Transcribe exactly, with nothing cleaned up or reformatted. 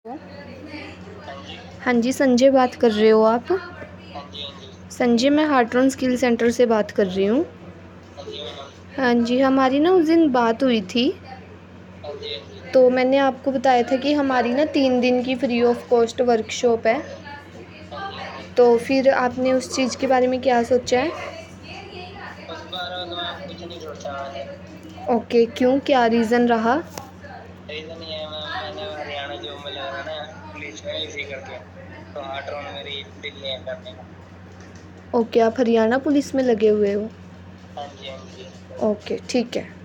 हाँ जी। हाँ जी, संजय बात कर रहे हो आप? हाँ जी, हाँ जी। संजय, मैं हार्ट्रॉन स्किल सेंटर से बात कर रही हूँ। हाँ जी मैडम। हाँ जी, हमारी ना उस दिन बात हुई थी, हाँ जी, हाँ जी। तो मैंने आपको बताया था कि हमारी ना तीन दिन की फ्री ऑफ कॉस्ट वर्कशॉप है। हाँ जी, हाँ जी। तो फिर आपने उस चीज़ के बारे में क्या सोचा है? उस बारे में तो मैम कुछ नहीं सोचा मैंने। ओके, क्यों, क्या रीज़न रहा? रीज़न ये है मैम, मैंने हरियाणा जॉब में लग रहा ना पुलिस में इसी करके, तो हार्ट्रॉन मेरी दिल नहीं है करने का। ओके, आप हरियाणा पुलिस में लगे हुए हो? हाँ जी, हाँ जी। ओके, ठीक है।